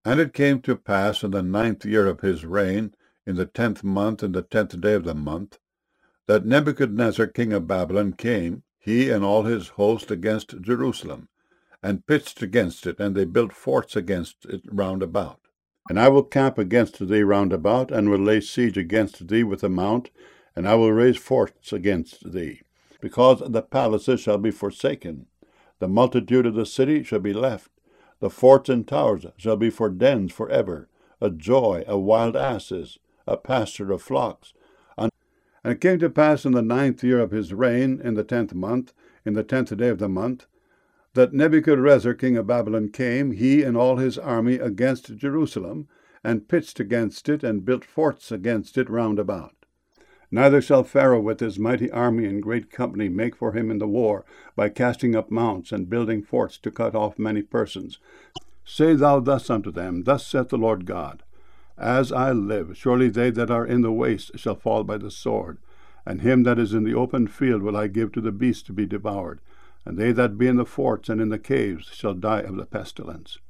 And it came to pass in the 9th year of his reign, in the 10th month, in the 10th day of the month, that Nebuchadnezzar king of Babylon came, he and all his host, against Jerusalem, and pitched against it, and they built forts against it round about. And I will camp against thee round about, and will lay siege against thee with a mount, and I will raise forts against thee, because the palaces shall be forsaken, the multitude of the city shall be left, the forts and towers shall be for dens for ever, a joy of wild asses, a pasture of flocks. And it came to pass in the 9th year of his reign, in the 10th month, in the 10th day of the month, that Nebuchadrezzar king of Babylon came, he and all his army, against Jerusalem, and pitched against it, and built forts against it round about. Neither shall Pharaoh with his mighty army and great company make for him in the war, by casting up mounts and building forts to cut off many persons. Say thou thus unto them, Thus saith the Lord God, As I live, surely they that are in the waste shall fall by the sword, and him that is in the open field will I give to the beast to be devoured, and they that be in the forts and in the caves shall die of the pestilence.